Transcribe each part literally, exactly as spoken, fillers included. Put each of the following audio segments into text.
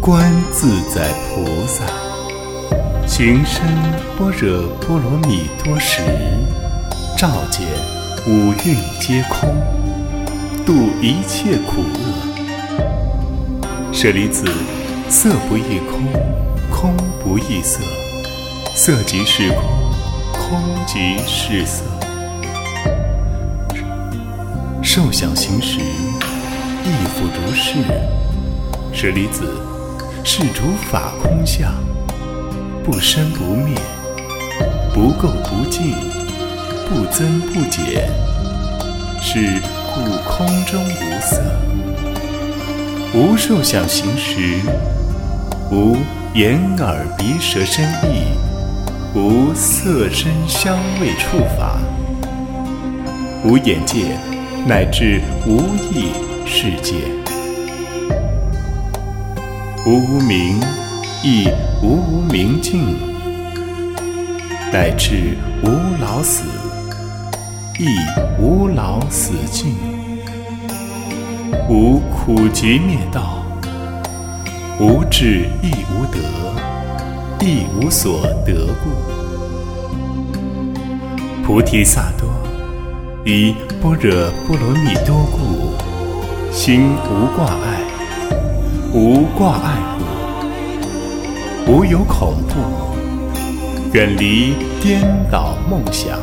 观自在菩萨，行深般若波罗蜜多时，照见五蕴皆空，度一切苦厄。舍利子，色不异空，空不异色，色即是空，空即是色。受想行识，亦复如是。舍利子，是诸法空相，不生不灭，不垢不净，不增不减，是故空中无色。无受想行识，无眼耳鼻舌身意，无色声香味触法，无眼界，乃至无意世界。无无明，亦无无明尽，乃至无老死，亦无老死尽。无苦集灭道，无智亦无得，亦无所得故。菩提萨埵，以般若波罗蜜多故，心无挂碍。无挂碍故，无有恐怖，远离颠倒梦想。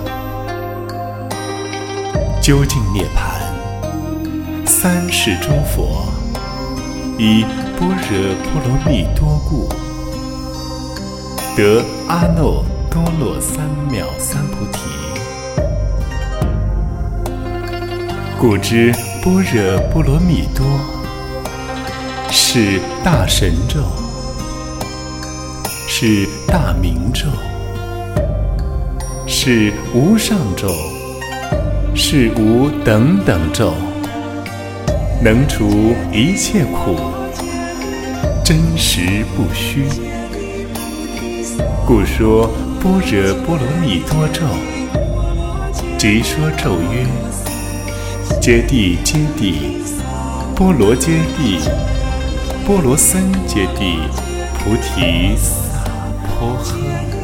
究竟涅槃，三世诸佛，以般若波罗蜜多故，得阿耨多罗三藐三菩提。故知般若波罗蜜多，是大神咒，是大明咒，是无上咒，是无等等咒，能除一切苦，真实不虚。故说般若波罗蜜多咒，即说咒曰：揭谛揭谛，波罗揭谛，波罗僧揭谛，菩提萨婆诃。